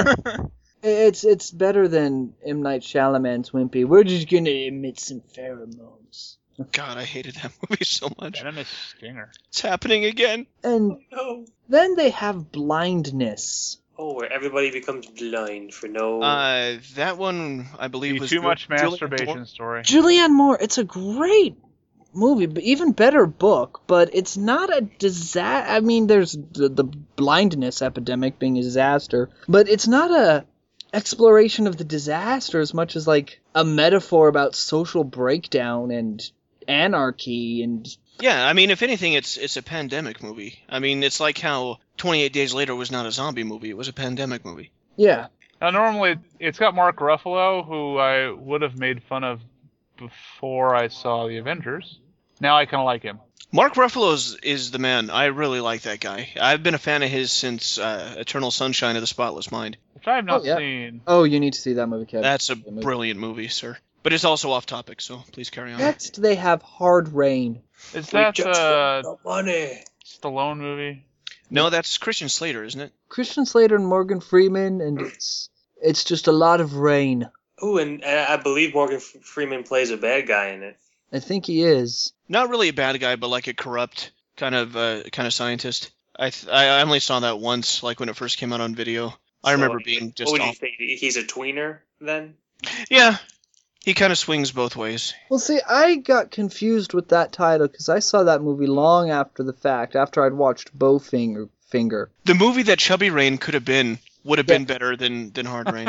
It's it's better than M. Night Shyamalan's Wimpy. We're just gonna emit some pheromones. God, I hated that movie so much. Venomous Stinger. It's happening again. And No. then they have Blindness. Oh, where everybody becomes blind for no. Uh, that one, I believe, The was too Ju- much Julianne masturbation Moore. story. Julianne Moore. It's a great movie, but even better book. But it's not a disaster. I mean, there's the, the blindness epidemic being a disaster, but it's not a exploration of the disaster as much as like a metaphor about social breakdown and anarchy and. Yeah, I mean, if anything, it's it's a pandemic movie. I mean, it's like how twenty-eight Days Later was not a zombie movie; it was a pandemic movie. Yeah. Now, normally, it's got Mark Ruffalo, who I would have made fun of before I saw The Avengers. Now I kind of like him. Mark Ruffalo is, is the man. I really like that guy. I've been a fan of his since uh, Eternal Sunshine of the Spotless Mind. Which I have not Oh, yeah. seen. Oh, you need to see that movie, Kevin. That's a Good movie. brilliant movie, sir. But it's also off topic, so please carry on. Next, they have Hard Rain. Is We that just uh, want the money. Stallone movie? No, that's Christian Slater, isn't it? Christian Slater and Morgan Freeman, and it's it's just a lot of rain. Ooh, and uh, I believe Morgan F- Freeman plays a bad guy in it. I think he is. Not really a bad guy, but like a corrupt kind of uh, kind of scientist. I th- I only saw that once, like when it first came out on video. I So, remember being just What would you off. say? He's a tweener then? Yeah, he kind of swings both ways. Well, see, I got confused with that title because I saw that movie long after the fact, after I'd watched Bowfinger. Finger. The movie that Chubby Rain could have been would have Yeah. been better than than Hard Rain.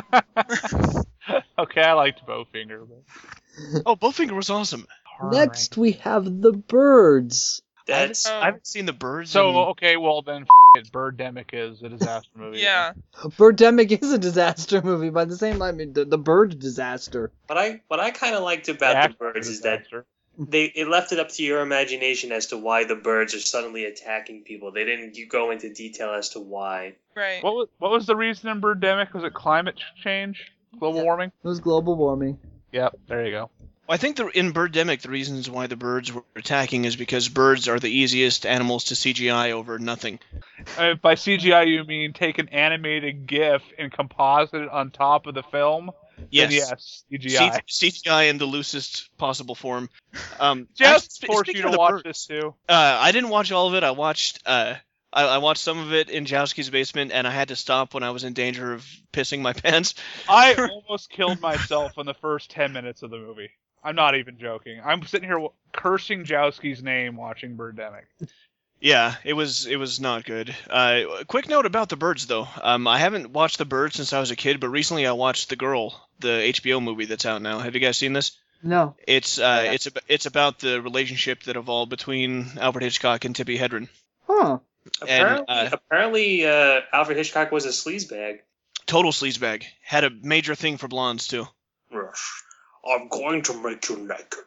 Okay, I liked Bowfinger. But Oh, Bowfinger was awesome. Hard Next, we have The Birds. That's I haven't, I haven't seen the birds. So, in- okay, well then, f- it, Birdemic is a disaster movie. Yeah. Birdemic is a disaster movie by the same line. The, the bird disaster. what I what I kind of liked The about the actual birds is that disaster. they it left it up to your imagination as to why the birds are suddenly attacking people. They didn't you go into detail as to why. Right. What was, what was the reason in Birdemic? Was it climate change? Global Yeah. warming? It was global warming. Yep, there you go. I think the, in Birdemic, the reasons why the birds were attacking is because birds are the easiest animals to C G I over nothing. Uh, by C G I, you mean take an animated GIF and composite it on top of the film? Yes. Then yes, C G I. C- CGI in the loosest possible form. Um, Just actually, force speaking you of to the watch birds, this too. Uh, I didn't watch all of it. I watched. Uh, I, I watched some of it in Jowski's basement, and I had to stop when I was in danger of pissing my pants. I almost killed myself in the first ten minutes of the movie. I'm not even joking. I'm sitting here cursing Jowski's name watching Birdemic. Yeah, it was it was not good. Uh, quick note about the birds, though. Um, I haven't watched The Birds since I was a kid, but recently I watched The Girl, the H B O movie that's out now. Have you guys seen this? No. It's uh, Yeah. it's ab- it's about the relationship that evolved between Alfred Hitchcock and Tippi Hedren. Huh. Apparently, uh, apparently uh, Alfred Hitchcock was a sleazebag. Total sleazebag. Had a major thing for blondes too. Yes, I'm going to make you naked.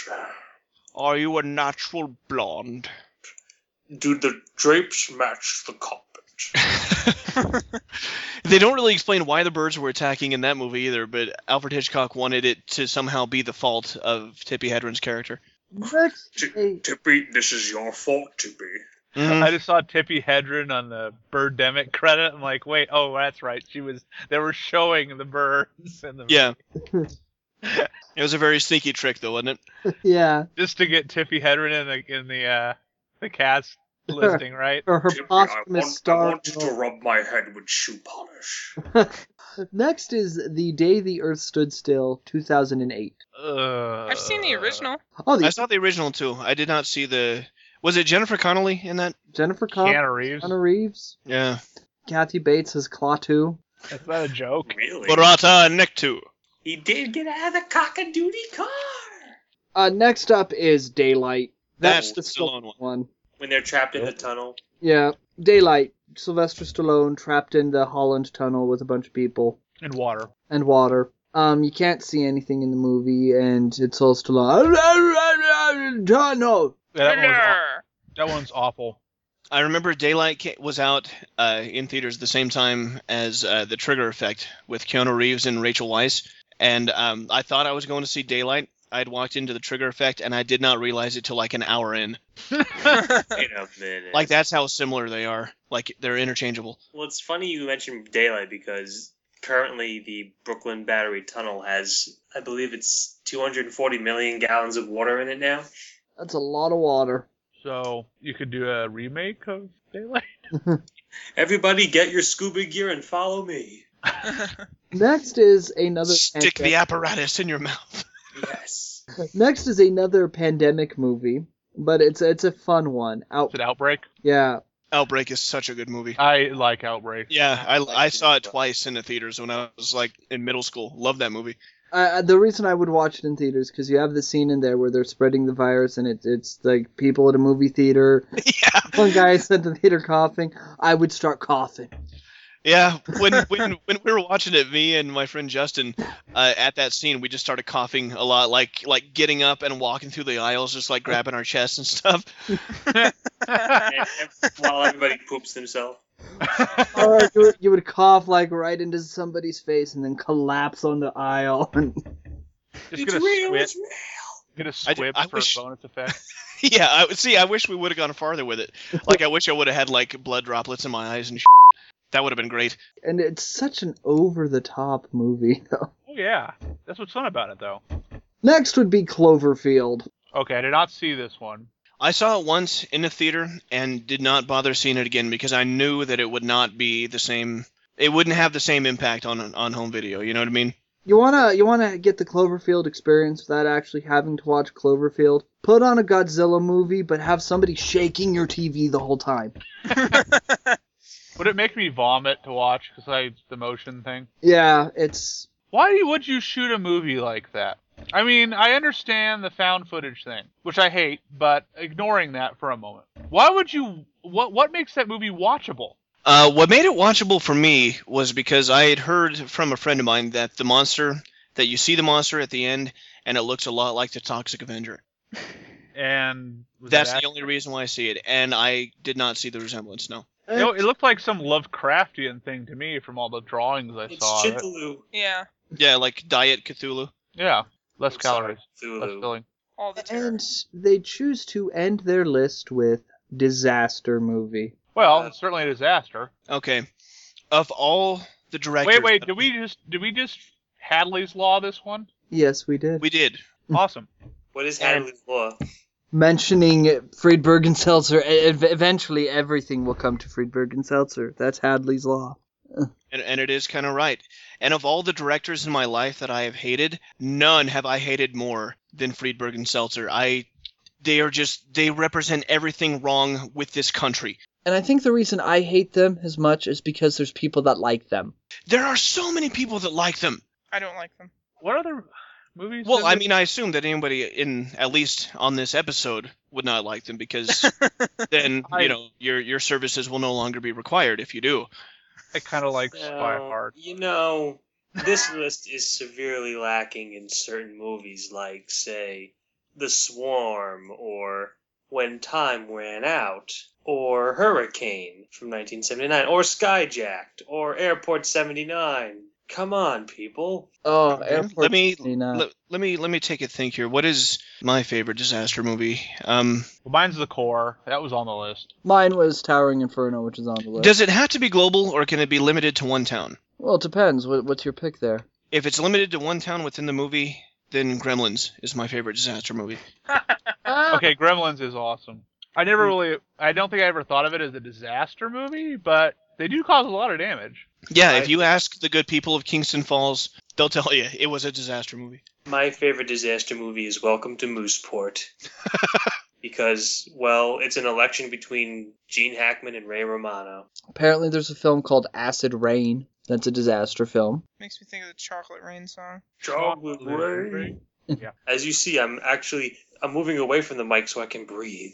Are you a natural blonde? Do the drapes match the carpet? They don't really explain why the birds were attacking in that movie either, but Alfred Hitchcock wanted it to somehow be the fault of Tippi Hedren's character. Next, T- a, Tippy, this is your fault, Tippy. Mhm. I just saw Tippi Hedren on the Birdemic credit. I'm like, wait, oh, that's right. She was. They were showing the birds in the Yeah. It was a very sneaky trick, though, wasn't it? yeah, just to get Tippi Hedren in the in the uh, the cast listing, right? or her Tippy, I posthumous want, I star. want you to rub my head with shoe polish. Next is The Day the Earth Stood Still, two thousand eight. Uh, I've seen the original. Oh, the I saw the original, too. I did not see the... Was it Jennifer Connelly in that? Jennifer Connelly, Keanu Reeves. Keanu Reeves, Yeah. Kathy Bates as Klaatu. That's not a joke. Really? Barata Nectu. He did get out of the cock-a-doodie car. Uh, next up is Daylight. That's the the Stallone Stallone one. one. When they're trapped in the tunnel. Yeah, Daylight. Sylvester Stallone trapped in the Holland Tunnel with a bunch of people In water. and water. Um, you can't see anything in the movie, and it's all Stallone. Tunnel. Yeah, that, one was, aw- Grr. that one's awful. I remember Daylight ca- was out uh, in theaters the same time as uh, The Trigger Effect with Keanu Reeves and Rachel Weisz. And um, I thought I was going to see Daylight. I had walked into The Trigger Effect, and I did not realize it till like an hour in. Wait a minute. Like, that's how similar they are. Like, they're interchangeable. Well, it's funny you mentioned Daylight because currently the Brooklyn Battery Tunnel has, I believe it's two hundred forty million gallons of water in it now. That's a lot of water. So you could do a remake of Daylight. Everybody get your scuba gear and follow me. Next is another. Stick the pandemic- apparatus in your mouth. Yes. Next is another pandemic movie, but it's it's a fun one. Out. Is it Outbreak? Yeah. Outbreak is such a good movie. I like Outbreak. Yeah, I, like I it saw as it well. twice in the theaters when I was like in middle school. Love that movie. Uh, the reason I would watch it in theaters because you have the scene in there where they're spreading the virus, and it, it's like people at a movie theater. Yeah, One guy is at the theater coughing. I would start coughing. yeah. When when when we were watching it, me and my friend Justin, uh, at that scene, we just started coughing a lot, like like getting up and walking through the aisles, just like grabbing our chests and stuff. And, and while everybody poops themselves. Or you would, you would cough like right into somebody's face and then collapse on the aisle. And Just It's get a real, squid. it's real. Get a I d- squib I for wish- a bonus effect. Yeah, I see. I wish we would have gone farther with it. Like, I wish I would have had like blood droplets in my eyes and. Shit. That would have been great. and it's such an over-the-top movie. Oh yeah, that's what's fun about it though. Next would be Cloverfield. Okay, I did not see this one. I saw it once in a theater and did not bother seeing it again because I knew that it would not be the same. It wouldn't have the same impact on on home video. You know what I mean? You wanna you wanna get the Cloverfield experience without actually having to watch Cloverfield? Put on a Godzilla movie, but have somebody shaking your T V the whole time. Would it make me vomit to watch because I the motion thing? Yeah, it's Why would you shoot a movie like that? I mean, I understand the found footage thing, which I hate, but ignoring that for a moment, why would you? What what makes that movie watchable? Uh, what made it watchable for me was because I had heard from a friend of mine that the monster, that you see the monster at the end, and it looks a lot like the Toxic Avenger. And was That's that the only reason why I see it, and I did not see the resemblance. No. You know, it looked like some Lovecraftian thing to me from all the drawings I It's saw. of it. Chitulu. Yeah, Yeah, like Diet Cthulhu. Yeah, less Looks like calories, less Cthulhu. filling. all the terror. and they choose to end their list with disaster movie. Well, Uh, it's certainly a disaster. Okay. Of all the directors, Wait, wait, did we just did we just Hadley's Law this one? Yes, we did. We did. Awesome. What is Hadley's Law? Mentioning Friedberg and Seltzer, e- ev- eventually everything will come to Friedberg and Seltzer. That's Hadley's Law. And, and it is kind of right. And of all the directors in my life that I have hated, none have I hated more than Friedberg and Seltzer. I, they are just, they represent everything wrong with this country. And I think the reason I hate them as much is because there's people that like them. There are so many people that like them. I don't like them. What other movies? Well, did I this- mean, I assume that anybody in, at least on this episode, would not like them because then, I- you know, your your services will no longer be required if you do. I kind of like Spy Well, Hard. You know, this list is severely lacking in certain movies, like, say, The Swarm or When Time Ran Out, or Hurricane from nineteen seventy-nine, or Skyjacked, or Airport seventy-nine. Come on, people. Oh, Yeah, Airport let me seventy-nine. let, let me let me take a think here. What is my favorite disaster movie? Um, Well, mine's The Core. That was on the list. Mine was Towering Inferno, which is on the list. does it have to be global, or can it be limited to one town? Well, it depends. What, what's your pick there? If it's limited to one town within the movie, then Gremlins is my favorite disaster movie. Okay, Gremlins is awesome. I never really, I don't think I ever thought of it as a disaster movie, but they do cause a lot of damage. Yeah, I- if you ask the good people of Kingston Falls, they'll tell you it was a disaster movie. My favorite disaster movie is Welcome to Mooseport. Because, well, it's an election between Gene Hackman and Ray Romano. Apparently, there's a film called Acid Rain. That's a disaster film. Makes me think of the Chocolate Rain song. Chocolate Rain. Yeah. As you see, I'm actually I'm moving away from the mic so I can breathe.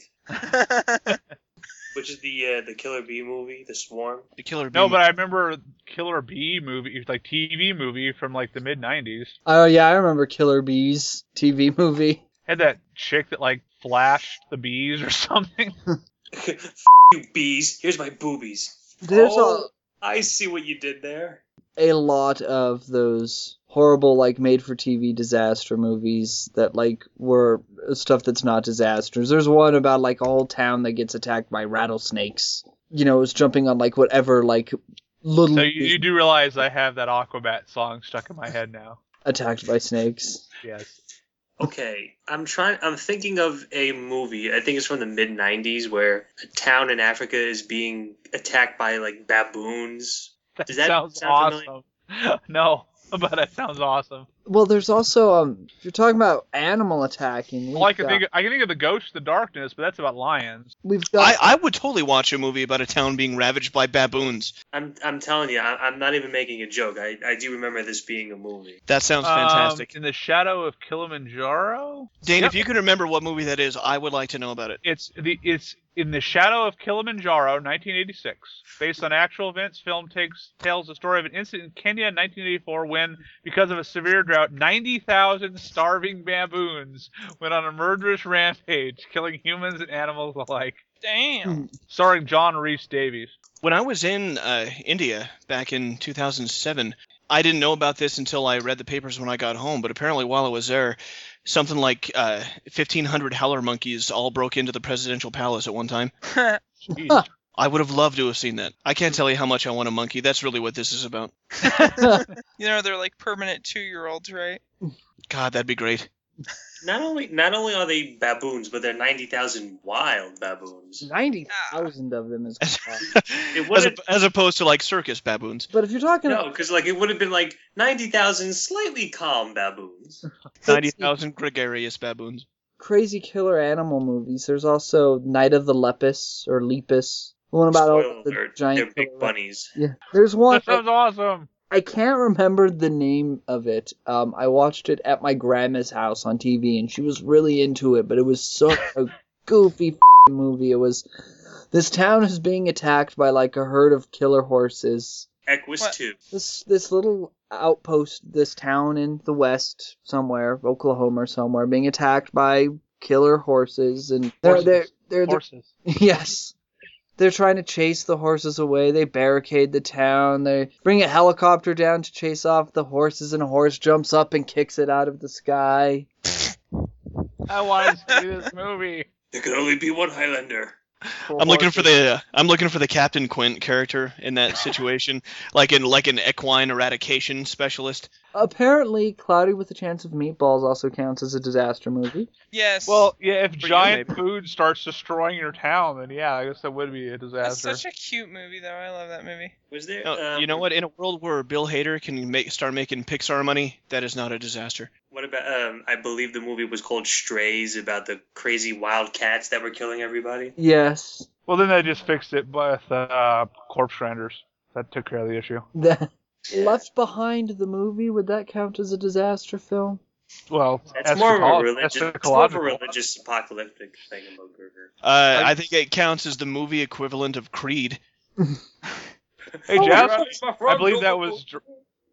Which is the uh, the Killer Bee movie, The Swarm. The Killer Bee. No, but I remember Killer Bee movie, like T V movie from like the mid nineties. Oh, yeah, I remember Killer Bees T V movie. Had that chick that like flashed the bees or something. F you bees. Here's my boobies. There's Oh, I see what you did there. a, a lot of those horrible, like, made-for-T V disaster movies that, like, were stuff that's not disasters. There's one about, like, a whole town that gets attacked by rattlesnakes. You know, it's jumping on, like, whatever, like, little... So you, you do realize I have that Aquabat song stuck in my head now. Attacked by snakes. Yes. Okay, I'm trying. I'm thinking of a movie. I think it's from the mid nineties where a town in Africa is being attacked by like baboons. That, Does that sounds sound familiar? awesome. No, but that sounds awesome. Well, there's also, um, if you're talking about animal attacking, we've All I can got, think, of, I can think of the Ghost of the Darkness, but that's about lions. we've got I, I would totally watch a movie about a town being ravaged by baboons. I'm I'm telling you, I, I'm not even making a joke. I, I do remember this being a movie. That sounds fantastic. Um, in the Shadow of Kilimanjaro. Dane, Yep. if you can remember what movie that is, I would like to know about it. It's the it's in the Shadow of Kilimanjaro, nineteen eighty-six, based on actual events. Film takes tells the story of an incident in Kenya in nineteen eighty-four when, because of a severe drought, ninety thousand starving baboons went on a murderous rampage, killing humans and animals alike. Damn. Starring John Rhys Davies. When I was in uh, India back in two thousand seven, I didn't know about this until I read the papers when I got home, but apparently while I was there, something like uh, fifteen hundred howler monkeys all broke into the presidential palace at one time. Jeez. I would have loved to have seen that. I can't tell you how much I want a monkey. That's really what this is about. You know, they're like permanent two-year-olds, right? God, that'd be great. Not only not only are they baboons, but they're ninety thousand wild baboons. ninety thousand of them is As, It as, wouldn't- as opposed to like circus baboons. But if you're talking No, because like it would have been like ninety thousand slightly calm baboons. ninety thousand gregarious baboons. crazy killer animal movies, there's also Night of the Lepus or Lepus. The one about all Spoiler the alert, giant they're big killer- bunnies. Yeah, there's one. That sounds awesome. I can't remember the name of it. Um, I watched it at my grandma's house on T V, and she was really into it. But it was such a goofy f***ing movie. It was this town is being attacked by like a herd of killer horses. Equus What? two. This this little outpost, this town in the west somewhere, Oklahoma or somewhere, being attacked by killer horses, and they're Horses. they're they're, they're Horses. yes. They're trying to chase the horses away. They barricade the town. They bring a helicopter down to chase off the horses, and a horse jumps up and kicks it out of the sky. I want to see this movie. There can only be one Highlander. I'm looking for the uh, I'm looking for the Captain Quint character in that situation, like in like an equine eradication specialist. Apparently, Cloudy with a Chance of Meatballs also counts as a disaster movie. Yes. Well, yeah, if you, giant maybe. food starts destroying your town, then yeah, I guess that would be a that's disaster. such a cute movie, though. I love that movie. Was there? No, um, you know what? In a world where Bill Hader can make start making Pixar money, that is not a disaster. What about? Um, I believe the movie was called Strays, about the crazy wild cats that were killing everybody. Yes. Well, then they just fixed it with uh, Corpse Grinders. That took care of the issue. The Left Behind the movie, would that count as a disaster film? Well, That's more of a eschatolo- religious, it's more of a eschatological. religious apocalyptic thing about Burger. Uh, I think it counts as the movie equivalent of Creed. Hey, Oh, Jeff, right, my I front believe that door. was dir-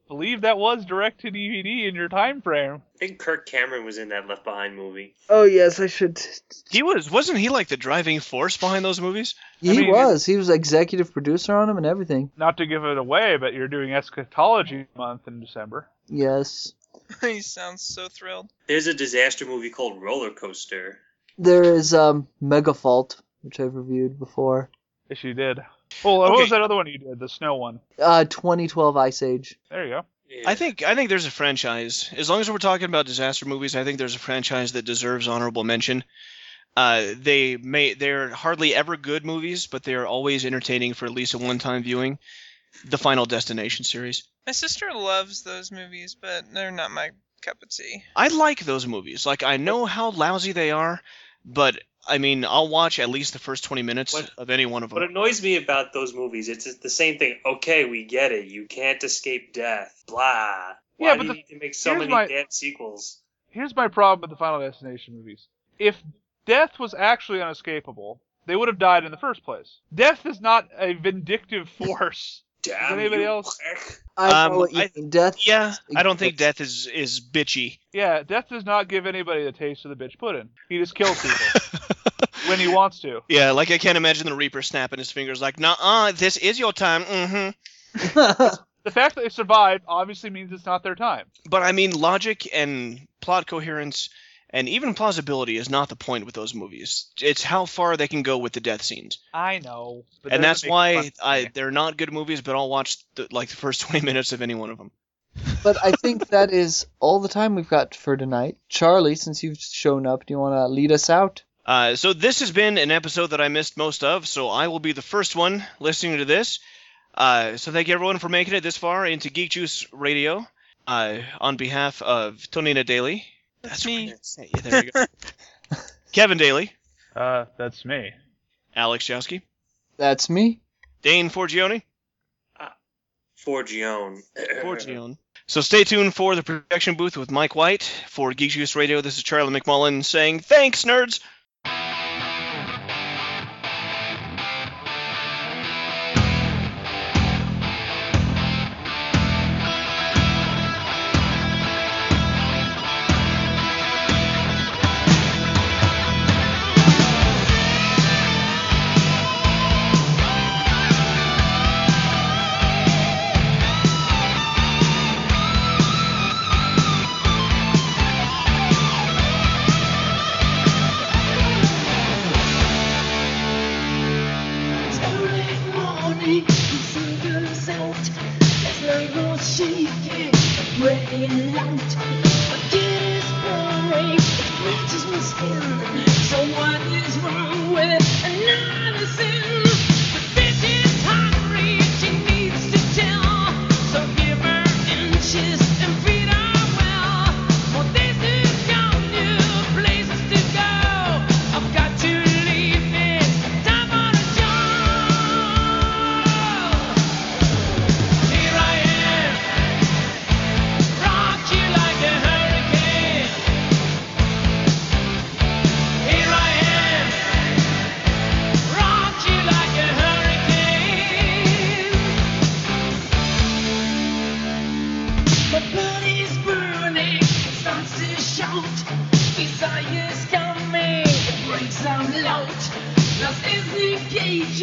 believe that was direct to D V D in your time frame. I think Kirk Cameron was in that Left Behind movie. Oh yes, I should. He was, wasn't he like the driving force behind those movies? He I mean, was. He was executive producer on them and everything. Not to give it away, but you're doing Eschatology Month in December. Yes. He sounds so thrilled. There's a disaster movie called Roller Coaster. There is um Megafault, which I've reviewed before. Yes, you did. Well, what Okay. was that other one you did? The snow one. Uh, twenty twelve Ice Age. There you go. Yeah. I think I think there's a franchise. As long as we're talking about disaster movies, I think there's a franchise that deserves honorable mention. Uh, they may they're hardly ever good movies, but they are always entertaining for at least a one-time viewing. The Final Destination series. My sister loves those movies, but they're not my cup of tea. I like those movies. Like, I know how lousy they are, but I mean, I'll watch at least the first twenty minutes What- of any one of them. What annoys me about those movies, it's the same thing. Okay, we get it. You can't escape death. Blah. Why Yeah, do but you the- need to make so here's many my- damn sequels? Here's my problem with the Final Destination movies. If death was actually unescapable, they would have died in the first place. Death is not a vindictive force. Damn anybody you, else? prick. I Um, know what you I- mean. Death. Yeah, I don't think death is is bitchy. Yeah, death does not give anybody the taste of the bitch pudding. He just kills people when he wants to. Yeah, like I can't imagine the Reaper snapping his fingers like, "Nuh-uh, this is your time." Mm-hmm. The fact that they survived obviously means it's not their time. But I mean, logic and plot coherence and even plausibility is not the point with those movies. It's how far they can go with the death scenes, I know. But and that that's doesn't make why fun to I me. they're not good movies. But I'll watch the, like the first twenty minutes of any one of them. But I think that is all the time we've got for tonight. Charlie, since you've shown up, do you want to lead us out? Uh, so this has been an episode that I missed most of, so I will be the first one listening to this. Uh, so thank you everyone for making it this far into Geek Juice Radio. Uh, on behalf of Tonina Daly. That's me. Yeah, there you go. Kevin Daly. Uh, that's me. Alex Jowski. That's me. Dane Forgione. Forgione. Forgione. So stay tuned for the projection booth with Mike White. For Geek Juice Radio, this is Charlie McMullen saying thanks, nerds!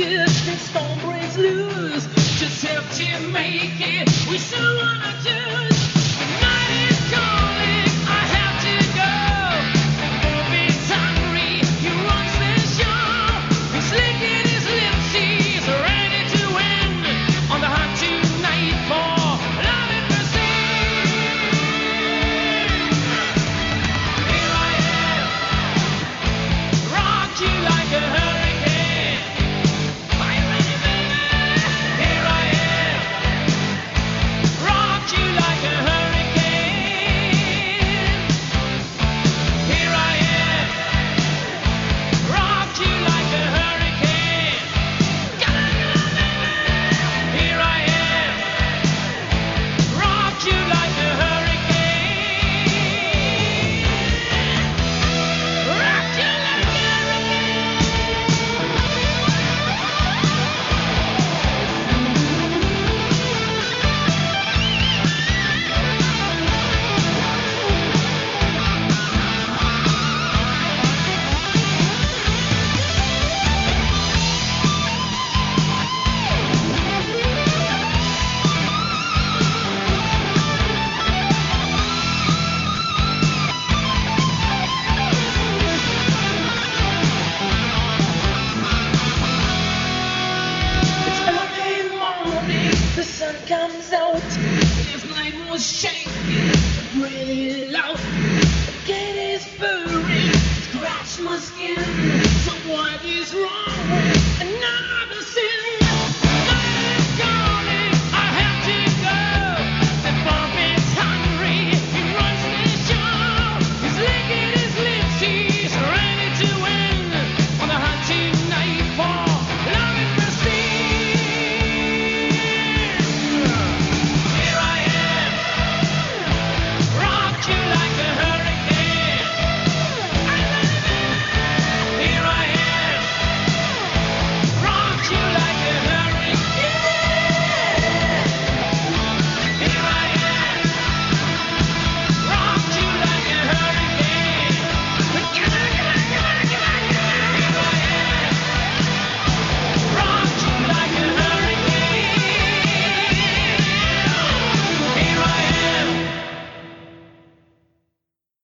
Storm breaks loose. Just help to make it. We still wanna do.